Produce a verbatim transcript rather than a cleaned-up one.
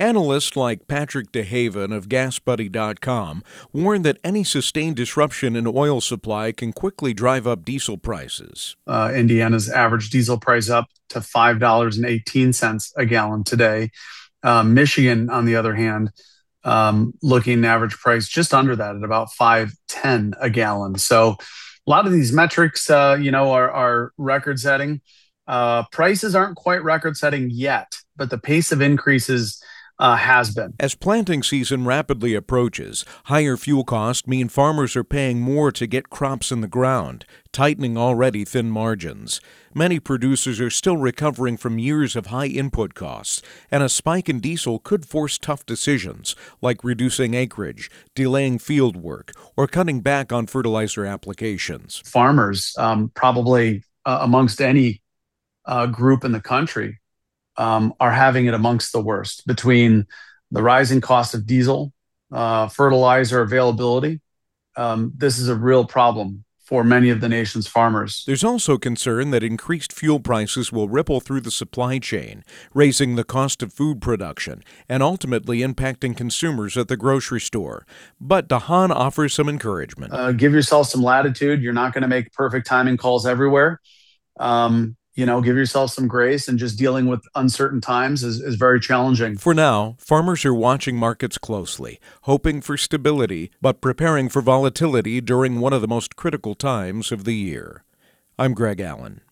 Analysts like Patrick DeHaven of gas buddy dot com warn that any sustained disruption in oil supply can quickly drive up diesel prices. Uh, Indiana's average diesel price up to five dollars and eighteen cents a gallon today. Uh, Michigan, on the other hand, um, looking average price just under that at about five ten a gallon. So a lot of these metrics, uh, you know, are, are record setting. Uh, prices aren't quite record setting yet, but the pace of increases uh, has been. As planting season rapidly approaches, higher fuel costs mean farmers are paying more to get crops in the ground, tightening already thin margins. Many producers are still recovering from years of high input costs, and a spike in diesel could force tough decisions, like reducing acreage, delaying field work, or cutting back on fertilizer applications. Farmers, um, probably uh, amongst any uh, group in the country, Um, are having it amongst the worst between the rising cost of diesel, uh, fertilizer availability. Um, this is a real problem for many of the nation's farmers. There's also concern that increased fuel prices will ripple through the supply chain, raising the cost of food production and ultimately impacting consumers at the grocery store. But DeHaan offers some encouragement. Uh, give yourself some latitude. You're not going to make perfect timing calls everywhere. Um, You know, give yourself some grace, and just dealing with uncertain times is, is very challenging. For now, farmers are watching markets closely, hoping for stability, but preparing for volatility during one of the most critical times of the year. I'm Greg Allen.